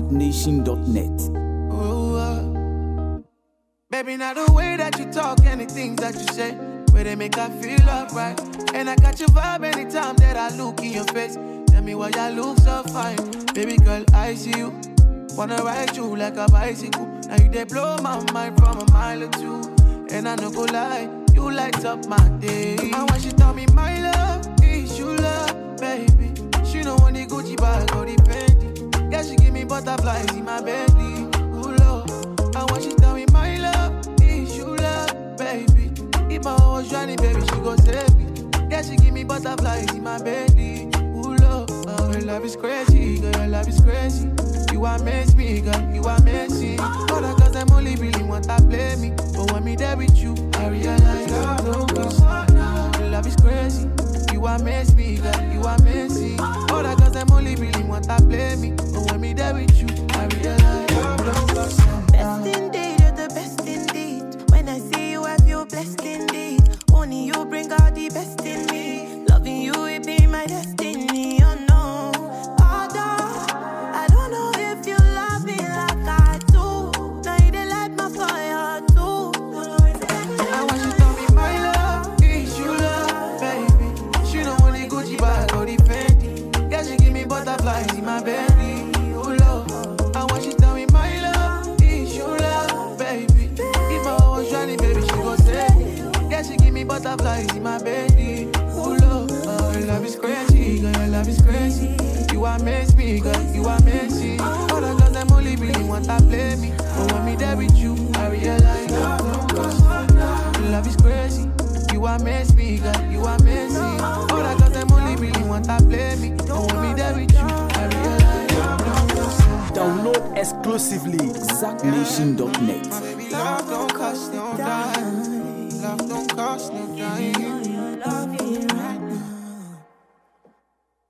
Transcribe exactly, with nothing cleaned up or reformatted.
zack nation dot net. Oh, uh, baby, now the way that you talk and the things that you say, where they make I feel alright. And I got your vibe anytime that I look in your face. Tell me why you look so fine. Baby girl, I see you. Wanna ride you like a bicycle. Now you they blow my mind from a mile or two. And I no go lie, you light up my day. And when she tell me my love is you love, baby. She know when the Gucci bag or the Fendi. Yeah, she give me butterflies in my belly. Ooh, Lord. And when she tell me my love is you love, baby. If my heart was drowning, baby, she go save me. Yeah, she give me butterflies in my belly. Ooh, Lord. Oh, your love is crazy, girl, your love is crazy. You amaze me, girl, you amazing. Other cause them only really want to play me. But when me there with you, I realize love don't cost. Your love is crazy. You amaze me, girl, you amazing. Other cause them only really want to play me. But when me there with you, I realize love don't cost. Best indeed, you're the best indeed. When I see you, I feel blessed indeed. Only you bring out the best in me. Loving you, it be my destiny. Oh no, Although I don't know if you love me like I do. Now you dey light my fire too. I want you to tell me my love is you love, baby. She know when the Gucci bag or the Fendi. Yeah, she give me butterflies in my belly. Oh Lord, I want you to tell me my love is you love, baby. If my heart was drowning, baby, she go save me. Yeah, she give me butterflies in my belly. Oh Lord, oh, your love is crazy, girl, your love is crazy. You amaze me, girl, you amazing. Other girls them only really want to play me. But when me there with you, I realize love don't cost. Your love is crazy. You amaze me, girl, you amazing. Other girls them only really want to play me. But when me there with you, I realize love don't cost. Download exclusively zack nation dot net. Love don't cost no dime. Love don't cost no dime.